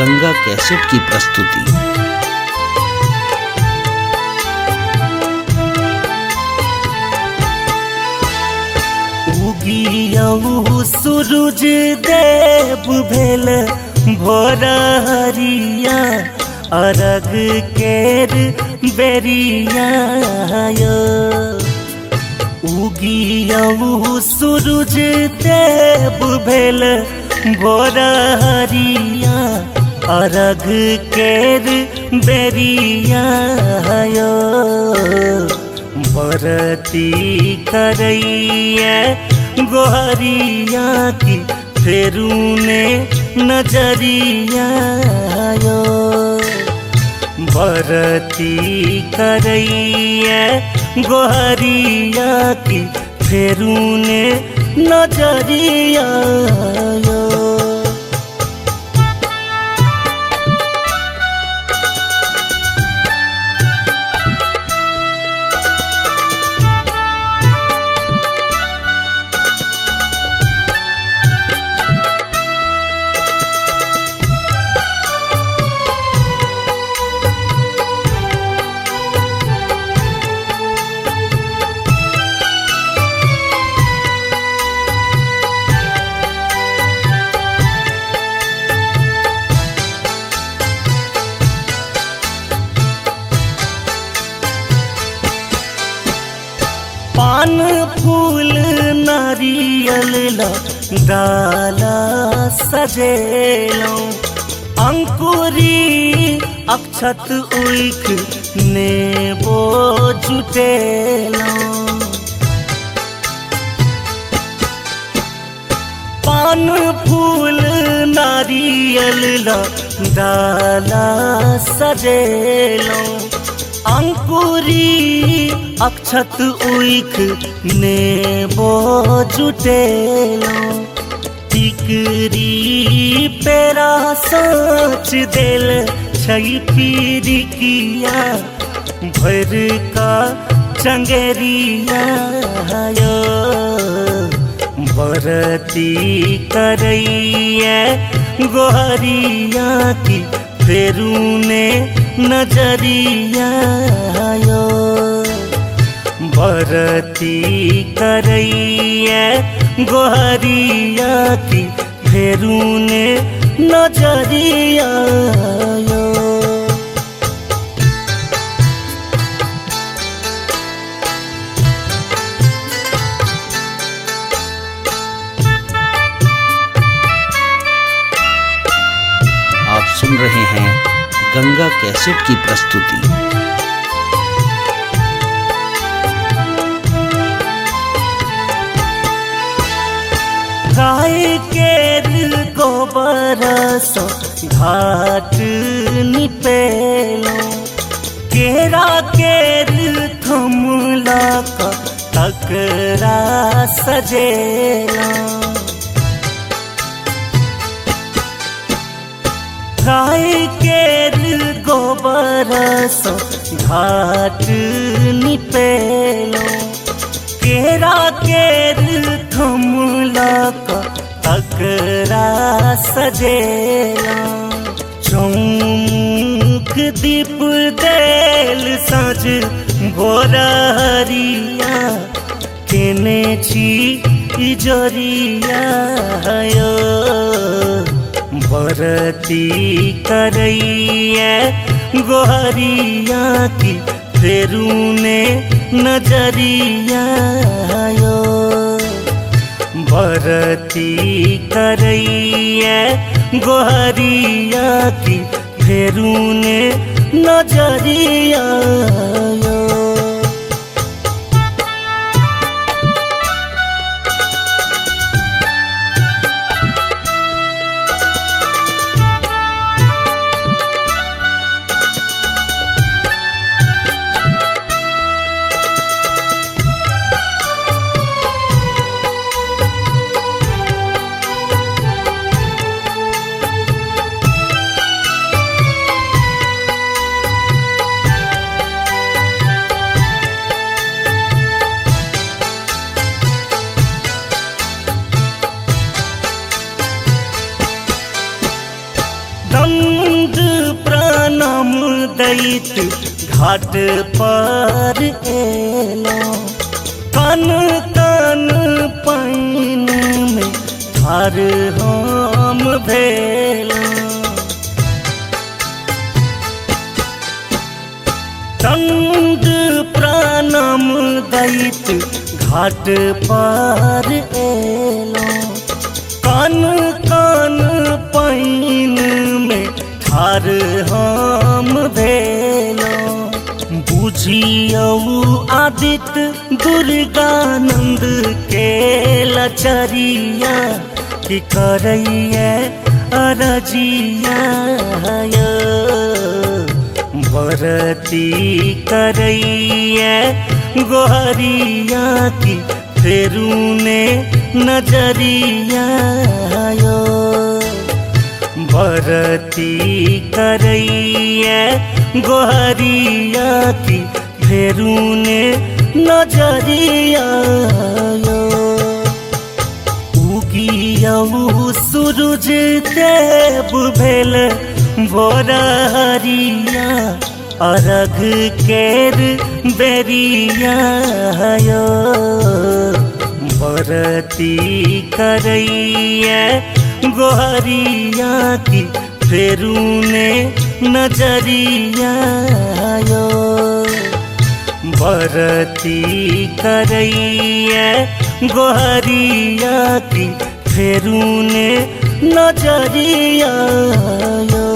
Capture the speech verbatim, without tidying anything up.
Ganga cassette की प्रस्तुति। उगियऊ सूरज देव भेल भोर हरिया, अरग केर बेरिया यो। उगियऊ सूरज देव भेल भोर हरिया, अरग केर बेरिया यो। बरती करैया गोहरिया की फेरू ने नजरिया यो। बरती करैया गोहरिया की फेरू ने नजरिया यो। पान फूल नारियल डाला सजेलो, अंकुरी अक्षत उइख नेबो जुटेलो। पान फूल नारियल डाला सजेलो, अंकुरी अक्षत उइख नेबो जुटेलो। टिकरी पेरा सोच देल छई पीरिकिया, भर का चंगेरिया यो। बरती करैया गोहरिया की फेरू ने नजरिया यो। बरती करैया गोहरिया की फेरू ने नजरिया यो। आप सुन रहे हैं गंगा कैसेट की प्रस्तुति। गाय केर गोबर सो घाट निपेलो, केरा केर थमला का तकरा सजेलो। गाय केर गोबर सो घाट निपेलो, केरा केर थमला का तकरा सजेला। चौमुख दीप देल सज भोर हरिया, केने छी इजरिया यो। बरती करैया गोहरिया की फेरू ने नजरिया यो। बरती करैया गोहरिया की फेरू ने नजरिया यो। दैत घाट पर एलो कन कन पाइन में ठार हम भेलो दंड प्रणाम दैत घाट पर एलो कन कन पाइन में ठार हम भेलो बुझियौ आदित्य दुर्गानंद के लचरिया कि करैया अरजिया बरती करैया गोहरिया की फेरूने नजरिया बरती करैया गोहरिया की फेरूने नजरिया उगियौ सूरज देव भेल भोरहरिया अर्घ केर बेरिया बरती करैया गोहरिया की फेरूने नजरिया बरती करैया गोहरिया की फेरूने नजरिया।